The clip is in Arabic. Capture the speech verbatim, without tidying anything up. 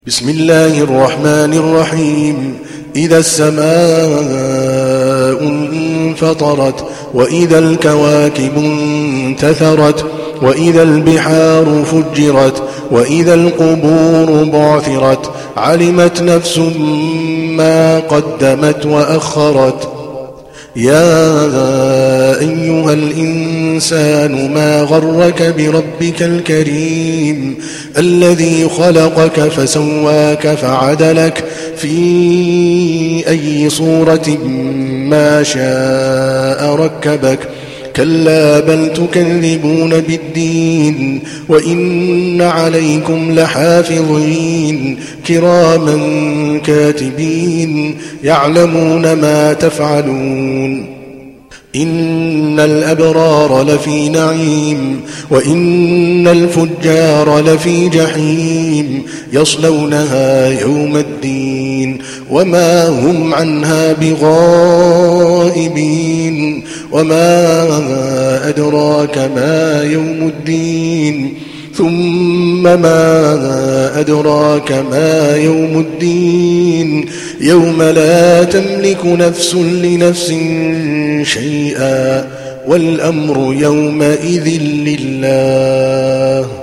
بسم الله الرحمن الرحيم. إذا السماء انفطرت وإذا الكواكب انتثرت وإذا البحار فجرت وإذا القبور بعثرت علمت نفس ما قدمت وأخرت. يا أيها الإنسان ما غرك بربك الكريم الذي خلقك فسواك فعدلك في أي صورة ما شاء ركبك. كلا بل تكذبون بالدين وإن عليكم لحافظين كراما كاتبين يعلمون ما تفعلون. إن الأبرار لفي نعيم وإن الفجار لفي جحيم يصلونها يوم الدين وما هم عنها بغائبين. وما أدراك ما يوم الدين ثم ما أدراك ما يوم الدين يوم لا تملك نفس لنفس شيئا والأمر يومئذ لله.